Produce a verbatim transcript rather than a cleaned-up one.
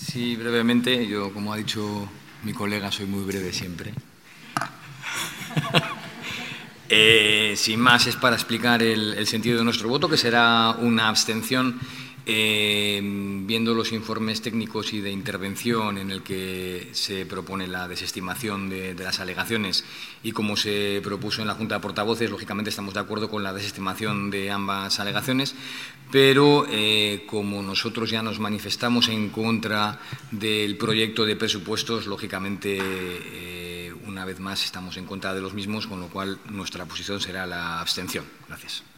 Sí, brevemente. Yo, como ha dicho mi colega, soy muy breve siempre. eh, sin más, es para explicar el, el sentido de nuestro voto, que será una abstención. Eh, viendo los informes técnicos y de intervención en el que se propone la desestimación de, de las alegaciones y como se propuso en la Junta de Portavoces, lógicamente estamos de acuerdo con la desestimación de ambas alegaciones, pero eh, como nosotros ya nos manifestamos en contra del proyecto de presupuestos, lógicamente eh, una vez más estamos en contra de los mismos, con lo cual nuestra posición será la abstención. Gracias.